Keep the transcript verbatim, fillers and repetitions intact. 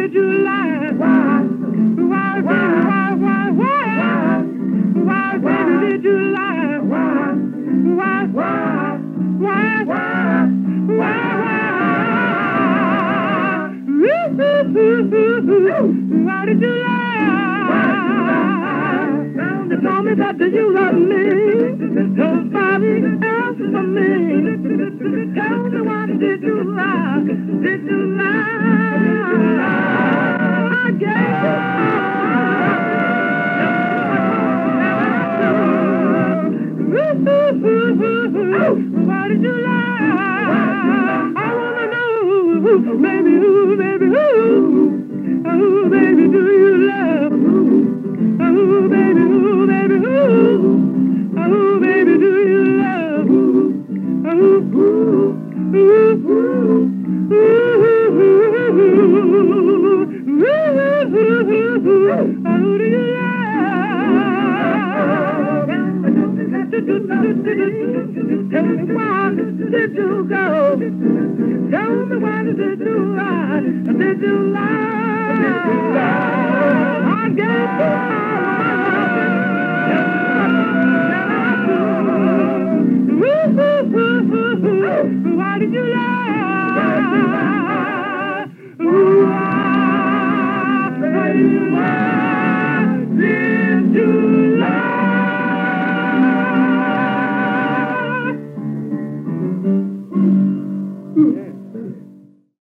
did you lie? Why? Why, why, why, why? Why, baby, did you lie? Why? Why, why, why, why, why, why did you lie? You told me that you love me. Nobody else for me. Tell me why did you lie? Did you lie? I guess why did you lie? I wanna know, baby, who, baby, who? Oh, baby, do you love? Oh, baby, who, baby, who? Oh, baby, do you love? Oh, ooh, ooh, ooh, ooh, oh, do you love? Tell me why did you go? Tell me why did you lie? Did you